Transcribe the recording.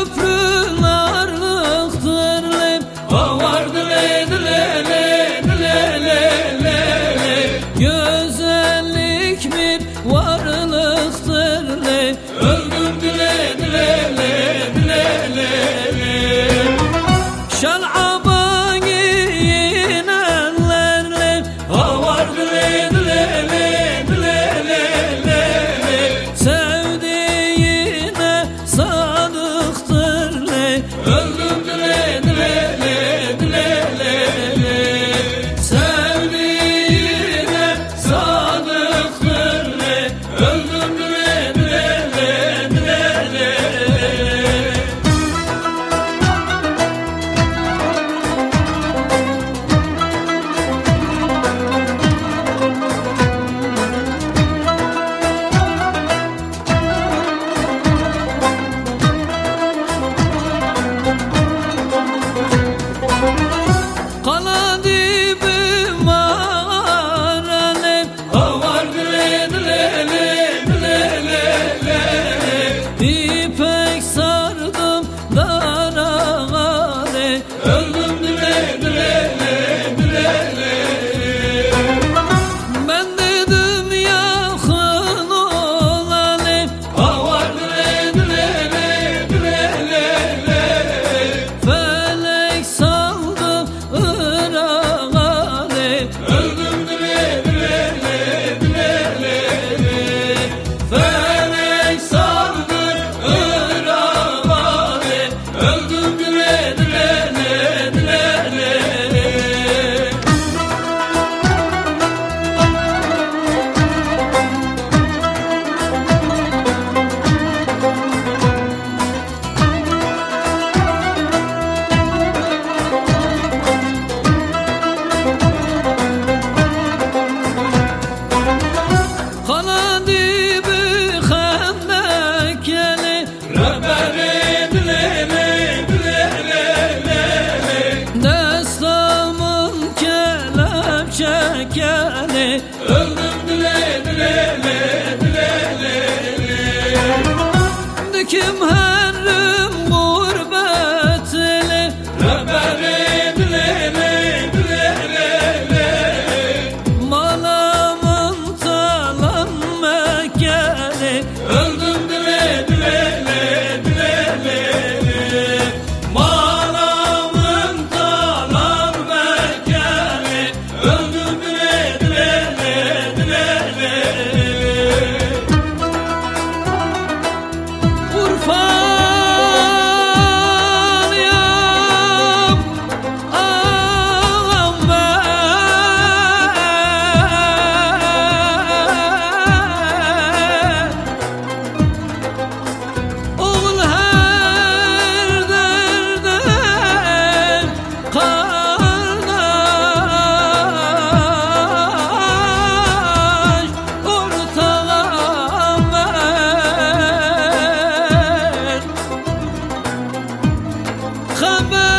köprülerliktir ley. Vardı ley ley ley ley ley ley. Güzellik bir varlıktır ley. Öldürdü ley ley ley ley ley. Şalaba giyinenler ley. Vardı ley ley ley ley ley. Sevdiğine sadıktır ley. Öldürdü ley ley ley ley. Sevdiğine sadıktır ley. Öldürdü ley ley ley. Kala dibi var alem. Vardı ley ley ley ley. İpek sardım dara ley. Öldürdü ley ley ley. Ben dedim yakın olalım. Vardı ley ley ley. Felek saldı Irak'a ley. Öldürdü ley ley. Felek saldı Irak'a ley. Öldürdü ley ley. Kala dibi hendek yeli. Rabberin ley ley. Destamın kelepçe yeli. Öldürdü ley ley. Dikim herrim gurbet eli. Rabberin ley ley. Malamın talan Mekkeli. Öldürdü ley ley. Malamın talan Mekkeli. Öldürdü ley ley. Urfalıyım ağam ben. Oğul her derde kardeş. Ortağım ben. Haber